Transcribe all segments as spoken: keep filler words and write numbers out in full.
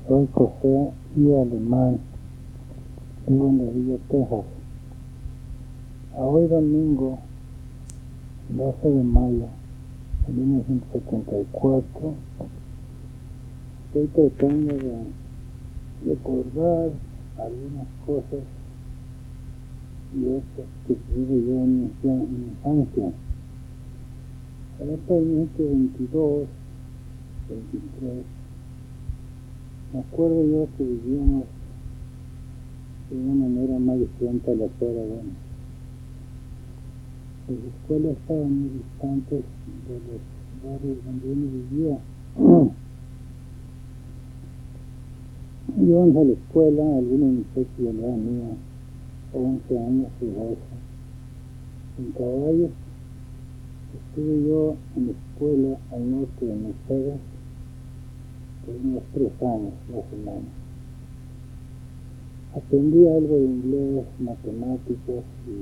Soy José I. Alemán, vivo en La Villa, Texas. A hoy domingo, doce de mayo de mil novecientos setenta y cuatro, estoy tratando de recordar algunas cosas y hechos que viví yo en mi, en mi infancia. Era probablemente veintidós, veintitrés. Me acuerdo yo que vivíamos de una manera más diferente a la que ahora vemos. Las escuelas estaban muy distantes de los barrios donde uno vivía. Íbamos a la escuela, algunos muchachos de la edad mía, once años o doce, en caballos. Estuve yo en la escuela al norte de Mercedes por unos tres años, más o menos. Aprendí algo de inglés, matemáticas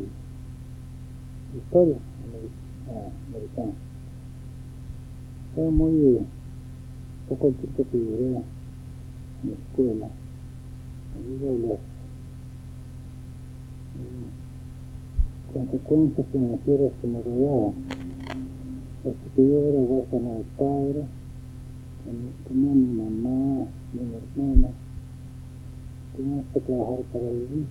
y historia americana. Era muy poco el tiempo que duré en la escuela. Debido a las consecuencias financieras que me rodeaban. Hasta que yo era huérfano de padre, tenía mi mamá, mi hermana, teníamos que trabajar para vivir.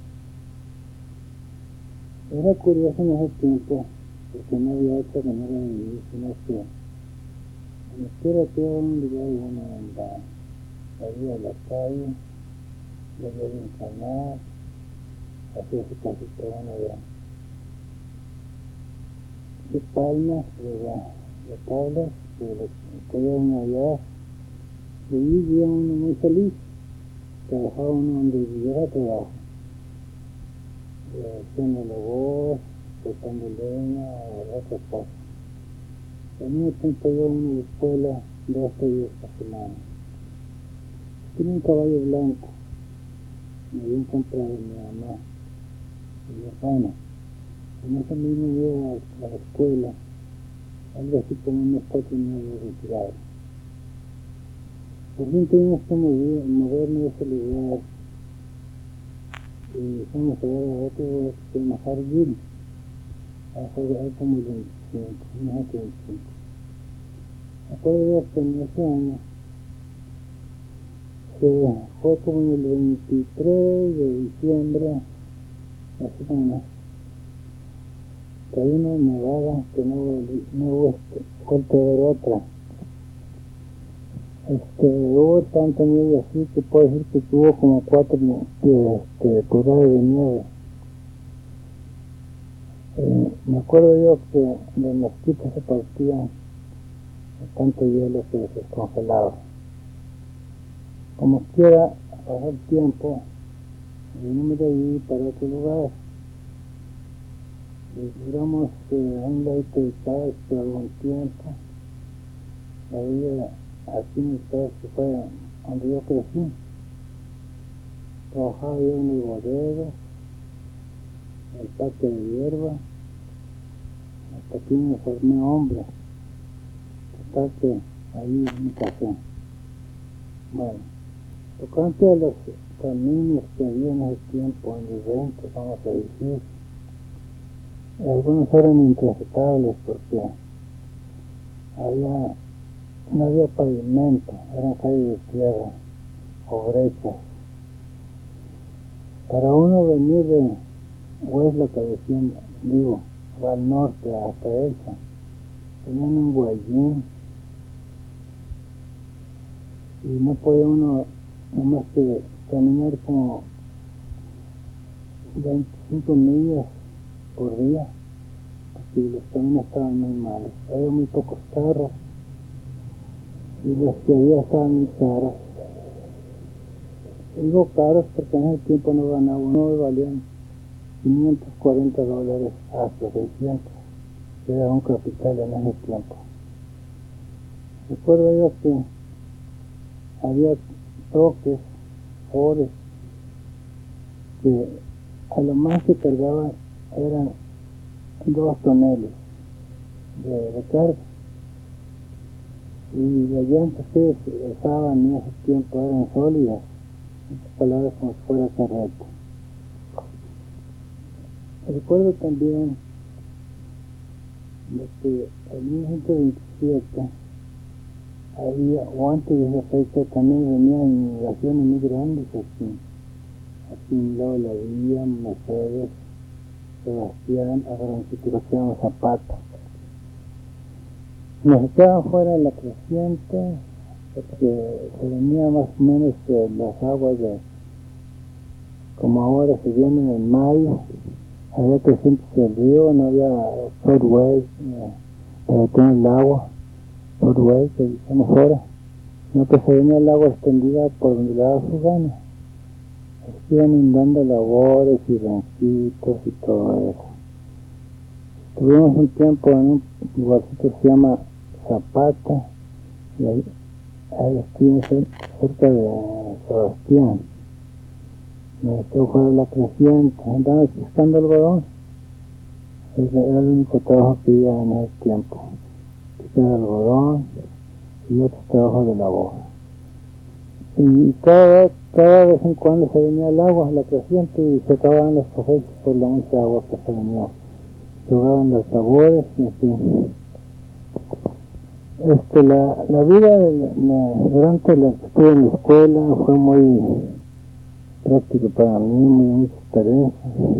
Era curioso en ese tiempo, porque no había otra manera de vivir, sino que me quiera que era un lugar bueno en la, la vida de la calle, la vida de un canal, hacía su casita buena de, de palmas, de, de tablas, de caía uno allá, y allí vivía uno muy feliz, trabajaba uno donde viviera trabajo. Haciendo labor, cortando leña o otras cosas. Al mismo tiempo yo en una escuela doce días por semana. Tenía un caballo blanco, me habían comprado mi mamá y mi hermana. En ese mismo iba a la escuela, algo así como unos cuatro meses retirado. Por fin tuvimos que mover, movernos de ese lugar. Y fuimos a ver a otro que se llama Harville, a hay como el veinticinco, no es veinticinco. Me acuerdo yo que en ese año, se fue como en el veintitrés de diciembre, así como más, cayó una nevada que no, no hubo vuelto a ver otra. Este, hubo tanta nieve así que puedo decir que tuvo como cuatro este, pulgadas de nieve. Eh, me acuerdo yo que los mosquitos se partían de tanto hielo que se descongelaba. Como quiera, pasó el tiempo, vinimos de allí para otro lugar. Y duramos eh, a un lado de casa por algún tiempo. La vida aquí en el país que fue donde yo crecí. Trabajaba yo en el bodega, en el parque de hierba, hasta que me formé hombre. Hasta que ahí me casé. Bueno, tocante a los caminos que había en ese tiempo, en los veinte, vamos a decir, algunos eran intransitables porque había, no había pavimento, eran calles de tierra o brechas. Para uno venir de Huesla, que decían, digo, al norte hasta esa, tenían un guayín y no podía uno nomás que caminar como veinticinco millas por día, porque los caminos estaban muy malos. Había muy pocos carros y los que había estaban muy caros. Digo caros porque en ese tiempo no ganaba uno, valían quinientos cuarenta dólares hasta seiscientos, que era un capital en ese tiempo. Recuerdo yo que había troques, Fores, que a lo más que cargaban eran dos toneles de recarga. y las llantas que se usaban en ese tiempo eran sólidas, en otras palabras como si fuera carreta. Recuerdo también de que en mil novecientos veintisiete había, o antes de esa fecha, también venían inmigraciones muy grandes aquí. Aquí en lado la Villa, Mercedes, Sebastián, ahora en sitio que se llama Zapata. Nos quedaban fuera de la creciente, porque se venía más o menos eh, las aguas de, como ahora se vienen en mayo, había crecientes del río, no había floodway, eh, para tener el agua, floodway que decimos ahora, sino que se venía el agua extendida por donde le daba su gana. Se iban inundando labores y ranchitos y todo eso. Tuvimos un tiempo en un lugarcito que se llama Zapata, y ahí, ahí estuvimos cerca de Sebastián. Me quedó fuera de la creciente, andaba pescando algodón. Ese era el único trabajo que había en ese tiempo. Pescar algodón y otros trabajos de labor. Y cada, cada vez en cuando se venía el agua, la creciente, y se acababan las cosechas por la mucha agua que se venía. Se ahogaban las labores, y en fin. Este, la, la vida de la, la, durante la que estuve en la escuela fue muy práctico para mí, muy mucha experiencia,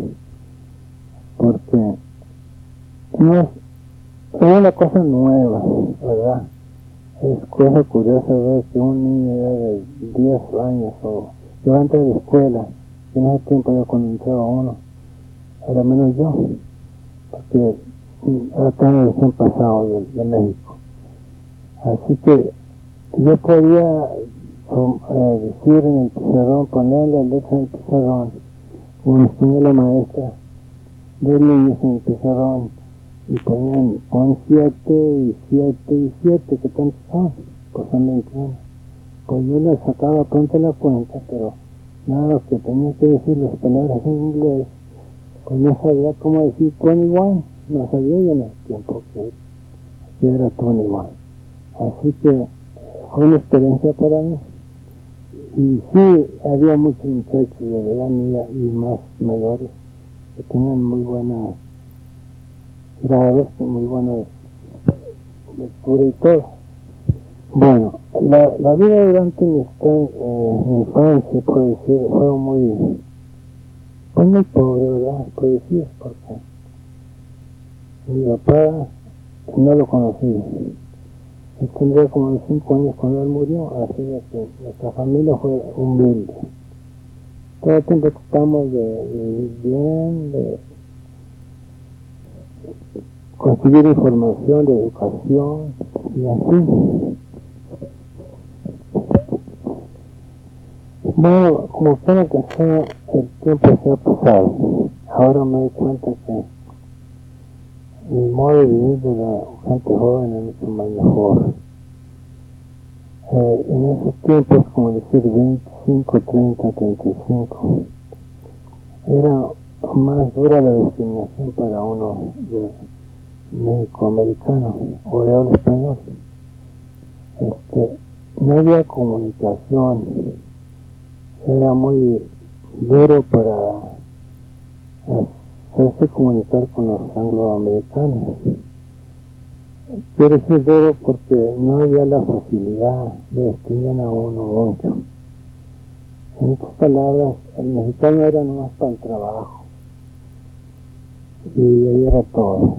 porque no es, es una cosa nueva, ¿verdad? Es cosa curiosa ver que un niño ya de diez años, o yo antes de la escuela, en ese tiempo ya cuando entraba uno, era menos yo, porque era tan recién pasado de, de México. Así que yo podía eh, decir en el pizarrón, poner la letra en el pizarrón, como nos ponía la maestra, dos niños en el pizarrón, y ponían pon siete y siete y siete, que tantos son, pues son veintiuno. Pues yo les sacaba pronto la cuenta, pero nada, lo que tenía que decir las palabras en inglés, pues no sabía cómo decir veintiuno, no sabía yo en el tiempo que, que era veintiuno. Así que fue una experiencia para mí. Y sí, había muchos muchachos de la edad mía y más mayores que tenían muy buenas grados, muy buena lectura y todo. Bueno, la, la vida durante mi, eh, mi infancia, puedo decir, fue muy, fue muy pobre, ¿verdad? Puedo decir, porque mi papá no lo conocí. Él tendría como unos cinco años cuando él murió, así que nuestra familia fue humilde. Todo el tiempo tratamos de, de vivir bien, de conseguir información, de educación, y así. Bueno, como quiera que sea, el tiempo se ha pasado. Ahora me doy cuenta que el modo de vivir de la gente joven es mucho más mejor. Eh, en esos tiempos, como decir veinticinco, treinta, treinta y cinco, era más dura la discriminación para uno de México-americano o de habla español. Este, no había comunicación, era muy duro para hacerse comunicar con los angloamericanos. Quiero decir duro porque no había la facilidad, le distinguían a uno mucho. En otras palabras, el mexicano era nomás para el trabajo y ahí era todo.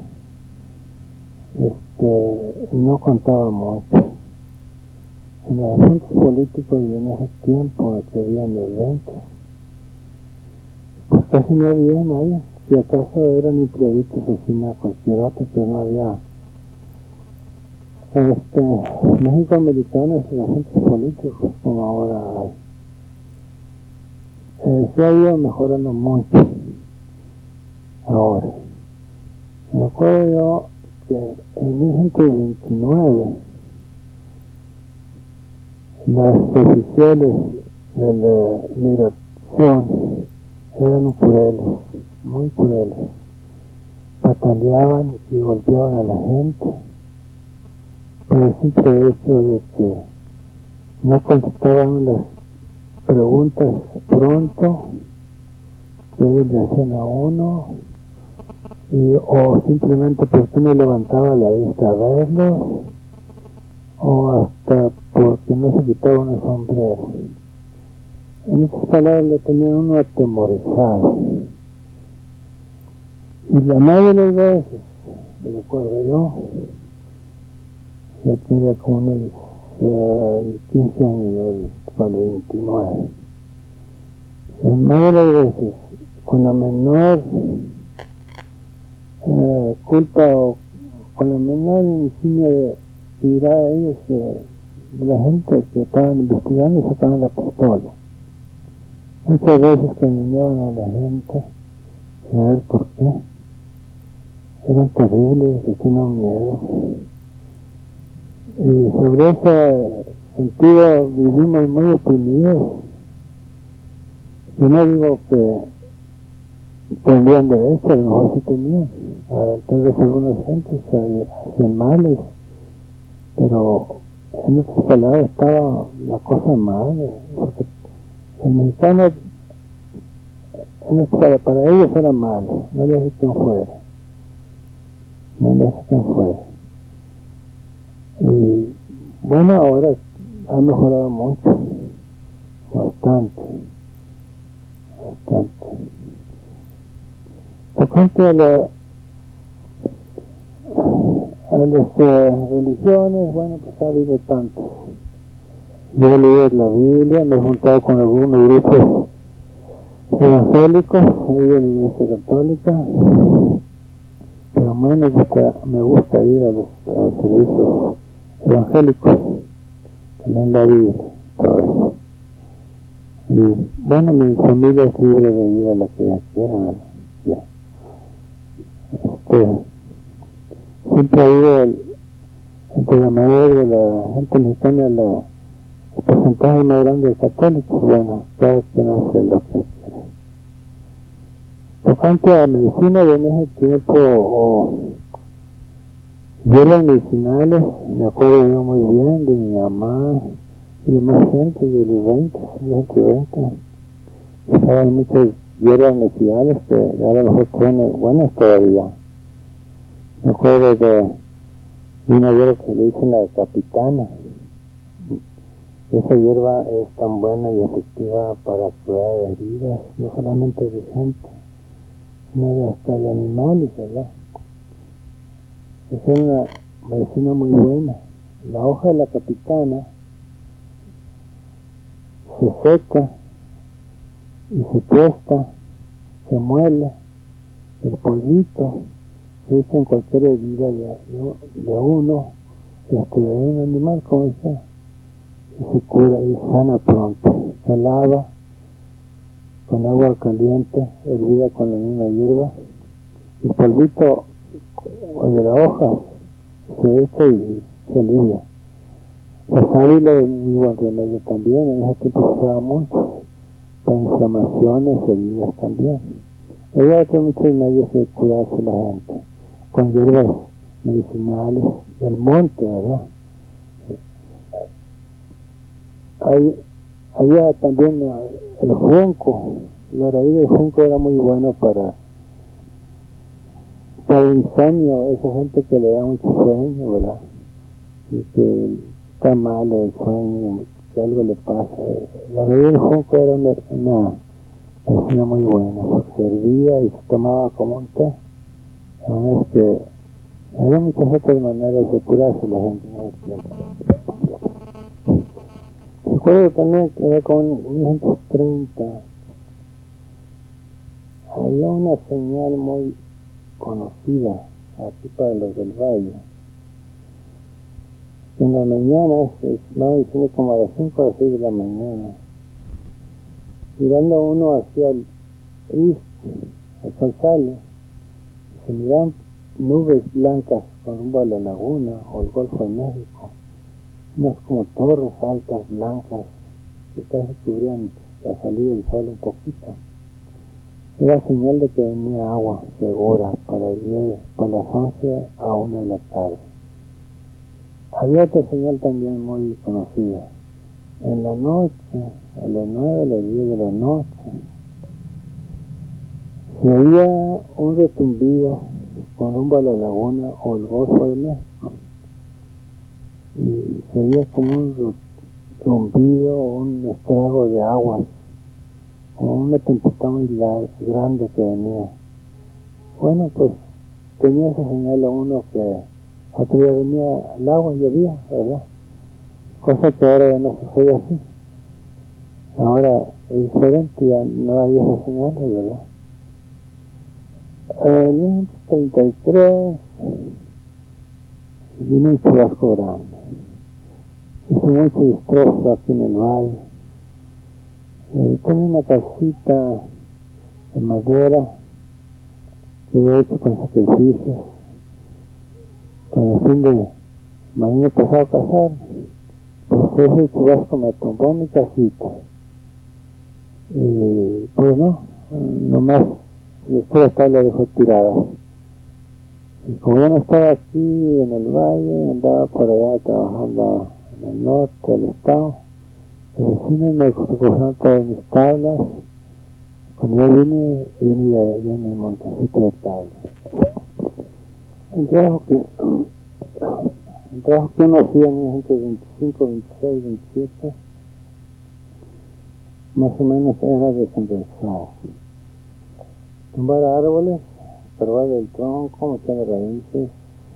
Este, no contaba mucho. En los asuntos políticos y en ese tiempo que habían eventos, pues casi no había nadie. Si acaso eran imprevistos oficina cualquier otro, pero no había. Este, México-americanos en los asuntos políticos como ahora hay. Eh, se ha ido mejorando mucho ahora. Me acuerdo yo que en mil novecientos veintinueve las oficiales de la migración eran crueles, muy crueles. Pataleaban y golpeaban a la gente. por el simple hecho de que no contestaban las preguntas pronto que ellos le hacían a uno, y, o simplemente porque no levantaba la vista a verlo, o hasta porque no se quitaba un sombrero. En esas palabras le tenía uno atemorizado. Y la mayoría de las veces, me recuerdo yo, ya tenía como unos uh, quince años, yo, para veintinueve. La mayoría de las veces, con la menor uh, culpa o con la menor insignia de tirar a ellos, de, de la gente que estaban investigando, sacaban la pistola. Muchas veces que engañaban a la gente, a ver por qué. Eran terribles, que tenían miedo. Y sobre ese sentido vivimos muy oprimidos. Yo no digo que tendrían derecho, a lo mejor sí tenían. Tal vez algunas gentes hacían males, pero en otras palabras estaba la cosa mal, porque el mexicano, para, para ellos era malo, no les quien fuera. No les quien fuera. Y bueno, ahora ha mejorado mucho, bastante, bastante. Por cuanto a, la, a las uh, religiones, bueno, pues ha habido tantos. Yo he leído la Biblia, me he juntado con algunos grupos evangélicos, he leído la Iglesia Católica, pero más me gusta, me gusta ir a los, a los servicios evangélicos, también la Biblia, todo eso. Y bueno, mi familia es libre de ir a la que ya quiera, ya. Este, siempre ha ido el, entre la mayoría de la gente mexicana, la, el porcentaje más grande de católicos. Bueno, cada quien hace lo que quiere. Por cuanto a la medicina, en ese tiempo, o hierbas medicinales, me acuerdo yo muy bien de mi mamá y de más gente de los veinte, veinte, veinte. Estaban muchas hierbas medicinales que ahora a lo mejor son buenas todavía. Me acuerdo de una hierba que le dicen la capitana. Esa hierba es tan buena y efectiva para curar heridas, no solamente de gente, sino hasta de animales, ¿verdad? Es una medicina muy buena. La hoja de la capitana se seca y se tuesta, se muele, el polvito se echa en cualquier herida de, de, de uno, este, de un animal, como sea, y se cura y sana pronto. Se lava con agua caliente, hervida con la misma hierba, el polvito de la hoja se echa y se alivia. La sábila es muy buen remedio también, en ese tiempo se usaba mucho, para inflamaciones, heridas también. Hay que muchos medios de curarse la gente, con hierbas medicinales del monte, ¿verdad? Hay, había también el junco, la raíz del junco era muy bueno para, para el insomnio, esa gente que le da mucho sueño, ¿verdad? Y que está malo el sueño, que algo le pasa. La raíz del junco era una, una medicina muy buena, porque servía y se tomaba como un té. La verdad es que había muchas otras maneras de curarse la gente en ese tiempo. Recuerdo también que era con mil novecientos treinta había una señal muy conocida aquí para los del Valle. En la mañana, estaba diciendo como a las cinco o las seis de la mañana, mirando uno hacia el este, el sol sale, se miran nubes blancas con rumbo a la laguna o el Golfo de México, unas como torres altas blancas que casi cubrían la salida del sol un poquito. Era señal de que venía agua segura para ir por las once a una de la tarde. Había otra señal también muy conocida. En la noche, a las nueve, a las diez de la noche, se oía un retumbido con rumbo a la laguna o el Golfo de México. Y se oía como un zumbido o un estrago de agua, como una tempestad muy grande que venía. Bueno, pues tenía esa señal a uno que otro día venía el agua y llovía, ¿verdad? Cosa que ahora ya no sucede así. Ahora es diferente, ya no hay esas señales, ¿verdad? En mil novecientos treinta y tres vino un chubasco grande. Hizo mucho destrozo aquí en el valle. Eh, tenía una casita de madera que he hecho con sacrificios, con el fin de mañana pasado a casar. Pues ese chubasco me tumbó mi casita. Y pues no, nomás después hasta la dejó tirada. Y como yo no estaba aquí en el valle, andaba por allá trabajando en el norte del estado, los vecinos me recogieron todas mis tablas. Cuando yo vine, vine allá en el montecito de tablas. El trabajo que, el trabajo que uno hacía en mil novecientos veinticinco, veintiséis, veintisiete, más o menos era descentralizado. Tumbar árboles, probar el tronco, meter raíces,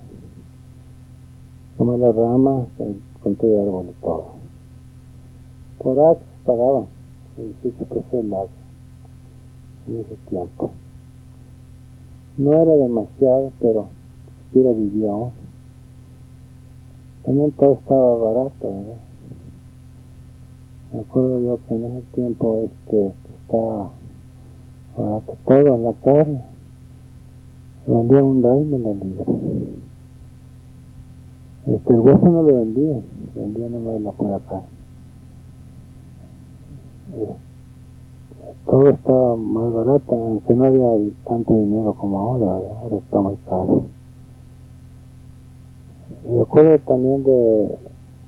tomar las ramas, con todo el árbol y todo. Por acres pagaban dieciocho pesos el acre en ese tiempo. No era demasiado, pero siquiera vivía aún. También todo estaba barato, ¿verdad? Me acuerdo yo que en ese tiempo este, estaba barato todo, en la carne. Vendía un dime la libra. Este, el hueso no lo vendía, vendía nomás la pura carne. Eh, todo estaba más barato, aunque no había tanto dinero como ahora, ¿verdad? Ahora está muy caro. Me acuerdo también de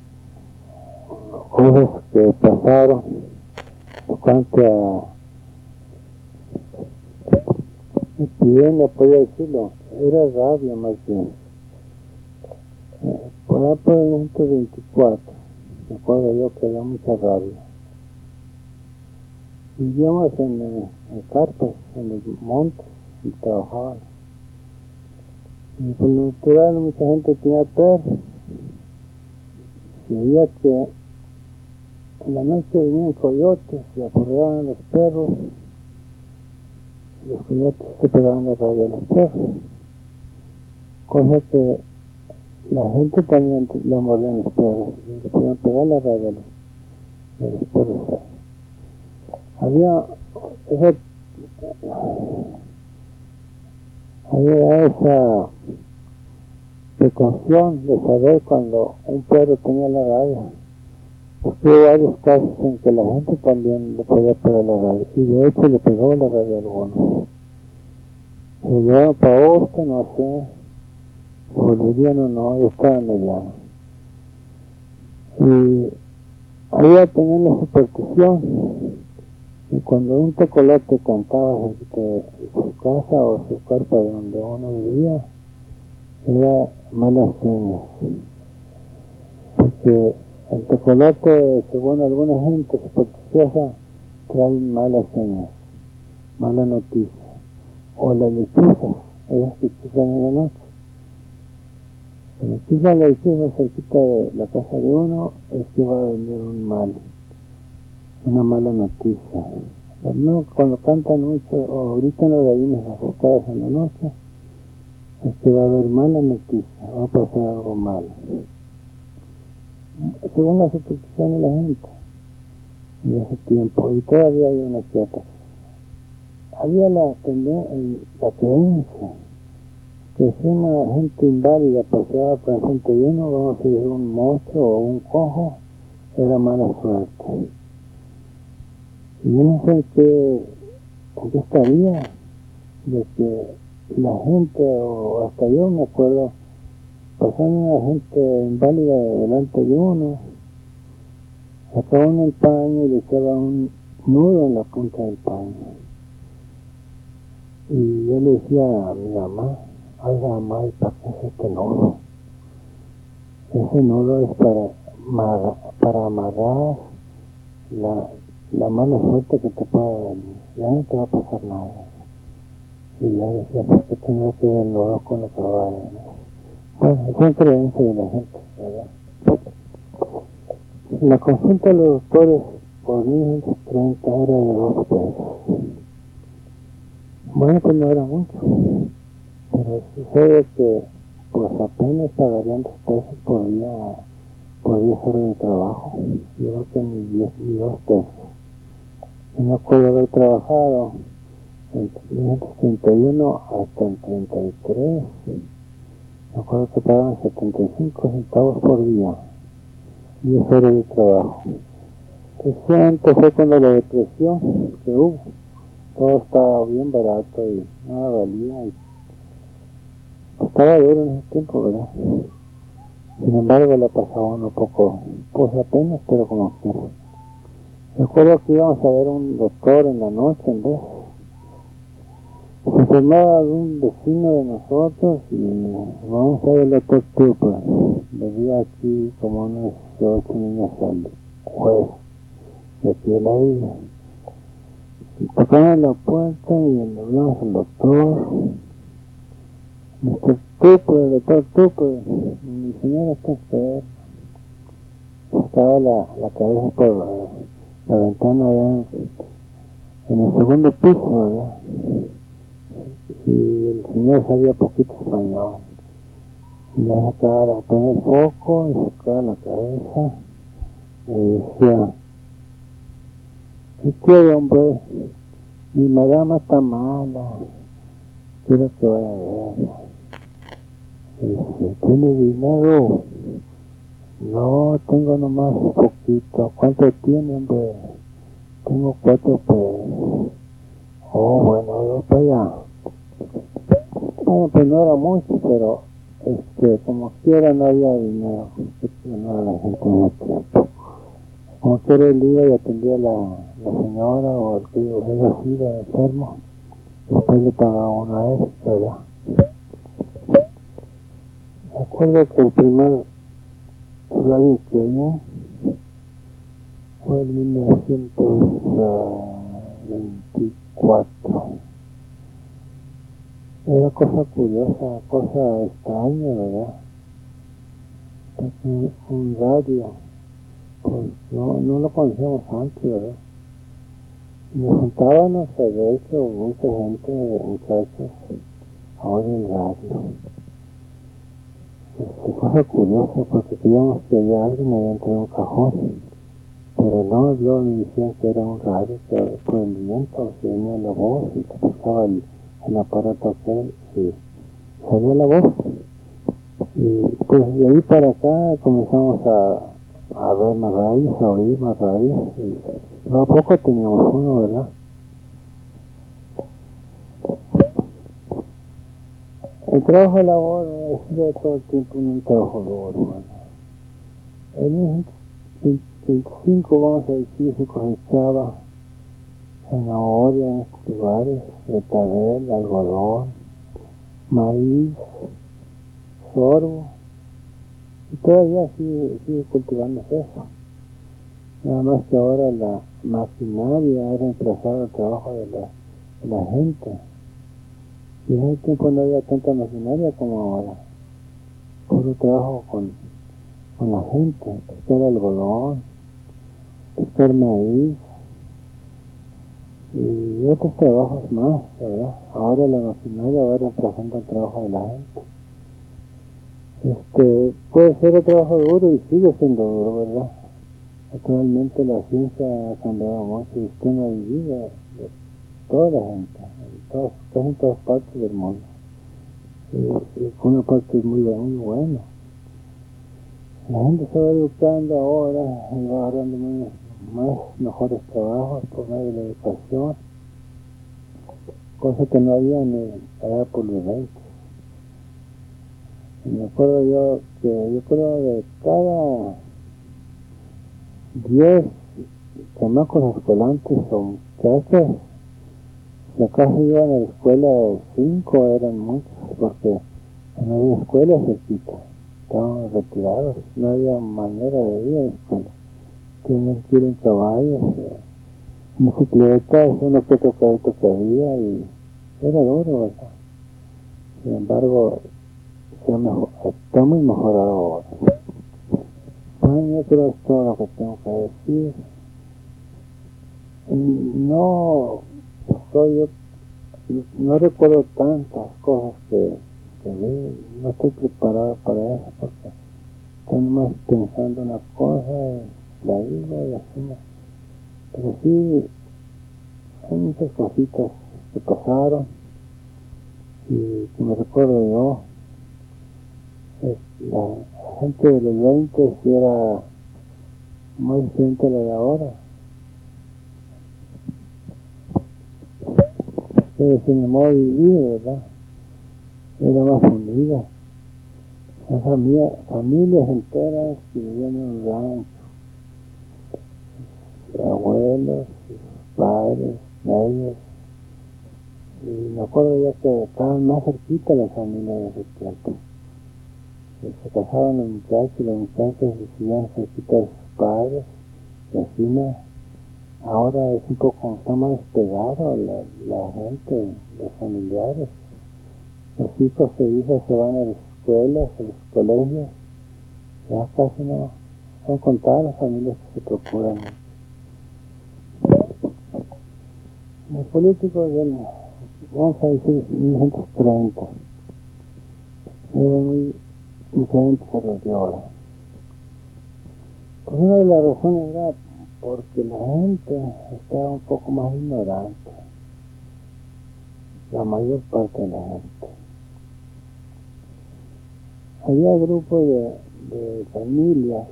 cosas que pasaron tocante a epidemia, podría decirlo, era rabia más bien. Eh, por ahí por el mil novecientos veinticuatro, me acuerdo yo que había mucha rabia. Vivíamos en, en carpas, en los montes, y trabajaban. Y por lo natural mucha gente tenía perros. Y veía que en la noche venían coyotes y aporreaban a los perros. Y los coyotes se pegaban la rabia a los perros. Cosa que la gente también le mordían los perros. Y le podían pegar la rabia a los, a los perros. Había esa, había esa precaución de saber cuando un perro tenía la rabia. Pues hubo varios casos en que la gente también le podía pegar la rabia, y de hecho le pegó la rabia a algunos. Se llevaron para Oscar, no sé, se volverían o no, yo estaba en el llano. Y había también la superstición. Y cuando un tecolote cantaba de su casa o su carpa de donde uno vivía, era malas señas. Porque el tecolote, según alguna gente supersticiosa, trae malas señas, mala noticia. O las lechuzas, ellas que chuzan en la noche. Si le chuzan la lechuza cerquita de la casa de uno, es que va a venir un mal. Una mala noticia. No, cuando cantan mucho o gritan las gallinas asustadas en la noche, es que va a haber mala noticia, va a pasar algo malo. Según la superstición de la gente de ese tiempo, y todavía hay una cierta, había la, la creencia que si una gente inválida paseaba por el frente de uno, vamos a decir un monstruo o un cojo, era mala suerte. Y yo no sé qué, qué estaría de que la gente, o hasta yo me acuerdo, pasando una gente inválida delante de uno, sacaba uno el paño y le echaba un nudo en la punta del paño. Y yo le decía a mi mamá, oiga mamá, ¿y para qué es este nudo? Ese nudo es para, amarrar, para amarrar la, la mala suerte que te pueda venir, ya no te va a pasar nada. Y yo decía, ¿por qué tendrá que ver el nudo con lo que va a venir? Bueno, son creencias de la gente, ¿verdad? La consulta a los doctores por mil novecientos treinta era de dos pesos. Bueno, pues no era mucho, pero sucede que pues apenas pagarían dos pesos por día, por diez horas de trabajo. Yo creo que ni diez ni dos pesos. Y me acuerdo haber trabajado entre mil novecientos treinta y uno hasta el treinta y tres. Me acuerdo que pagaban setenta y cinco centavos por día, diez horas de trabajo. Entonces fue cuando la depresión que hubo, todo estaba bien barato y nada valía y estaba duro en ese tiempo, ¿verdad? Sin embargo la pasaba uno un poco, pues apenas, pero como quiera. Recuerdo que íbamos a ver un doctor en la noche en vez. Se formaba un vecino de nosotros y vamos a ver el doctor Tupper. Veía aquí como unos ocho niños al juez de aquí de la isla. Y tocaban la puerta y le hablamos al doctor. mister Tupper, el doctor Tupper, mi señora está enferma. Estaba la, la cabeza por la, la ventana allá en, en el segundo piso, ¿verdad? Y el señor sabía poquito español. Y le sacaba a poner el foco y sacaba la cabeza y decía, ¿qué quiere, hombre? Mi madama está mala, quiero que vaya a verla. Y dice, ¿tiene dinero? No, tengo nomás poquito. ¿Cuánto tiene, hombre? Tengo cuatro pesos. Oh, bueno, voy para allá. Bueno, pues no era mucho, pero este, como quiera no había dinero. No era la gente en ese tiempo. Como quiera el iba y atendía a la, la señora o el que era así, de enfermo. Después le pagaba uno a él, ¿verdad? Me acuerdo que el primer radio que oí fue en mil novecientos veinticuatro. Era cosa curiosa, cosa extraña, ¿verdad? Un, un radio, pues no, no lo conocíamos antes, ¿verdad? Nos juntábamos a ver eso, mucha gente, muchachos, ahora en el radio. Este, cosa curiosa, porque creíamos que había alguien ahí dentro de un cajón, pero no, luego me decían que era un radio, que por el viento se venía la voz y se pasaba el, el aparato aquel y salía la voz. Y pues de ahí para acá comenzamos a, a ver más radios, a oír más radios, y a poco teníamos uno, ¿verdad? El trabajo de labor ha sido todo el tiempo un trabajo de labor, hermano. En el veinticinco, vamos a decir, se cosechaba zanahoria en estos lugares, betabel, algodón, maíz, sorgo, y todavía sigue, sigue cultivándose eso. Nada más que ahora la maquinaria ha reemplazado el trabajo de la, de la gente. Y en ese tiempo no había tanta maquinaria como ahora. Puro trabajo con, con la gente, pescar algodón, pescar maíz y otros trabajos más, ¿verdad? Ahora la maquinaria va reemplazando el trabajo de la gente. Este, puede ser un trabajo duro y sigue siendo duro, ¿verdad? Actualmente la ciencia ha cambiado mucho el sistema de vida de toda la gente, en todas, casi en todas partes del mundo. Y, y una parte es muy, muy buena. La gente se va educando ahora y va agarrando más, más mejores trabajos por medio de la educación, cosa que no había ni allá por los veinte. Y me acuerdo yo que yo creo de cada diez chamacos escolantes o muchachos, si acaso iban a la escuela cinco eran muchos, porque no había escuela cerquita, estaban retirados, no había manera de ir a la escuela, tenían que ir en caballos, en bicicletas, uno que otro carrito que había, y era duro, ¿verdad? Sin embargo, se ha mejor, está muy mejorado ahora. Bueno, yo creo que es todo lo que tengo que decir. No soy yo, no recuerdo tantas cosas que, que vi, no estoy preparado para eso, porque estoy más pensando una cosa y la digo y así no. Pero sí, hay muchas cositas que pasaron y que me recuerdo yo. Es, la, la gente de los veinte sí era muy diferente a la de ahora. Pero sin el modo de vivir, ¿verdad? Era más unida. Las familias, familias enteras que vivían en un rancho. Sus abuelos, sus padres, ellos. Y me acuerdo ya que estaban más cerquita las familias de ese tiempo. Se casaban los muchachos y los muchachos vivían cerquita de sus padres, vecinas. Ahora es un poco, está más despegado la, la gente, los familiares. Los hijos e hijas se van a las escuelas, a los colegios. Ya casi no, son contadas las familias que se procuran. Los políticos del, vamos a decir, mil novecientos treinta, eran muy diferentes a los de ahora. Pues una de las razones era porque la gente estaba un poco más ignorante, la mayor parte de la gente. Había grupos de, de familias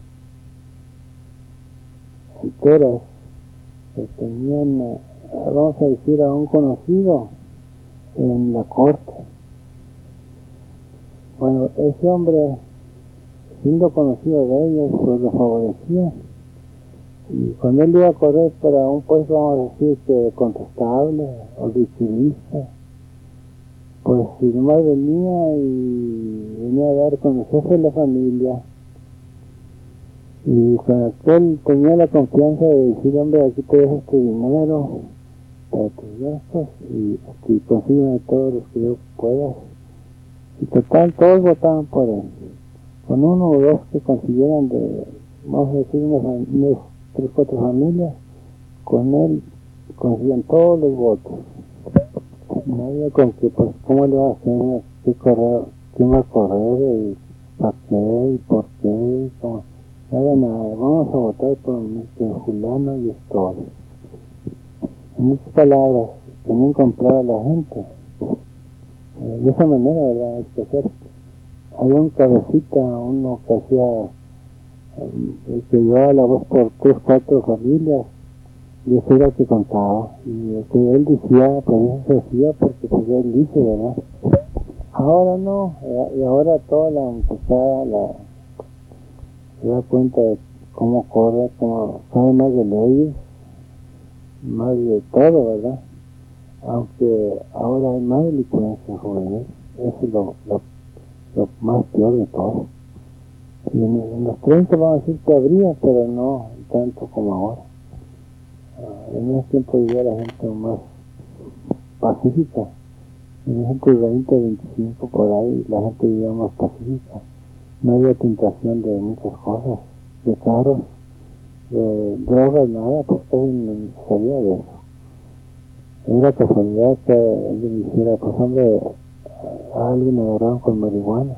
enteras que tenían, vamos a decir, a un conocido en la corte. Bueno, ese hombre, siendo conocido de ellos, pues lo favorecía. Y cuando él iba a correr para un puesto, vamos a decir que contestable o victimista, pues si nomás venía y venía a dar con el jefe de la familia, y con aquel tenía la confianza de decir, hombre, aquí te dejo este dinero para tus gastos y aquí consígueme todos los que yo pueda. Y total, todos votaban por él. Con uno o dos que consiguieran de, vamos a decir, unas, unas tres, cuatro familias, con él consiguieron todos los votos. No había con que, pues, ¿cómo le va a hacer? ¿Qué correr? ¿Quién va a correr? ¿Y para qué? ¿Y por qué? ¿Cómo? No había nada. Vamos a votar por mister Juliano y es todo. En muchas palabras, tenían comprada a la gente. Eh, de esa manera, ¿verdad? Es que hacer. Había un cabecita, uno que hacía, el que llevaba la voz por tres, cuatro familias, y eso era el que contaba. Y el que él decía, pues eso se hacía porque pues él dice, ¿verdad? Ahora no, y ahora toda la muchachada la, se da cuenta de cómo corre, cómo sabe más de leyes, más de todo, ¿verdad? Aunque ahora hay más delincuencia juvenil, eso es lo, lo, lo más peor de todo. Y en, en los treinta vamos a decir que habría, pero no tanto como ahora. Uh, en ese tiempo vivía la gente más pacífica. En ese tiempo veinte, veinticinco por ahí, la gente vivía más pacífica. No había tentación de muchas cosas, de carros, de drogas, nada, porque no sabía de eso. Era casualidad que alguien dijera, pues hombre, a alguien agarraron con marihuana.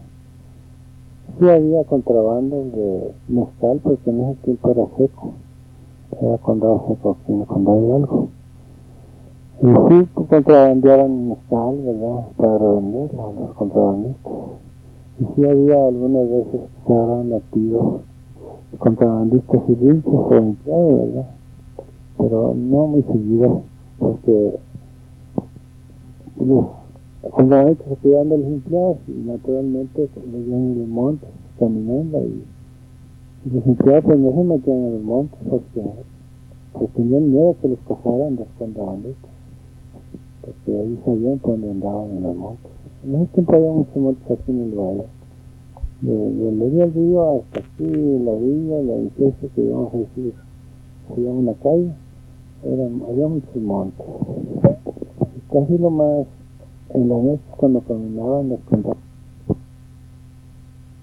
Sí había contrabando de mezcal, porque en ese tiempo era seco. Era condado seco aquí en el condado de Hidalgo. Y sí, contrabandeaban mezcal, ¿verdad? Para revenderlo a los contrabandistas. Y sí había algunas veces que se agarraron a tiros contrabandistas y limpios o empleados, ¿verdad? Pero no muy seguido, porque los Fundamentalmente se cuidando a los empleados y naturalmente los llevan en los montes caminando y, y los empleados pues no se metían en los montes porque, porque tenían miedo que los cazaran los contrabandistas, porque ahí sabían por dónde andaban en los montes. En ese tiempo había muchos montes aquí en el valle, de, de la orilla del río hasta aquí, la villa, la iglesia que íbamos a decir, se llama una calle, eran, había muchos montes. Y casi lo más, en la noche cuando caminaban los contrabandistas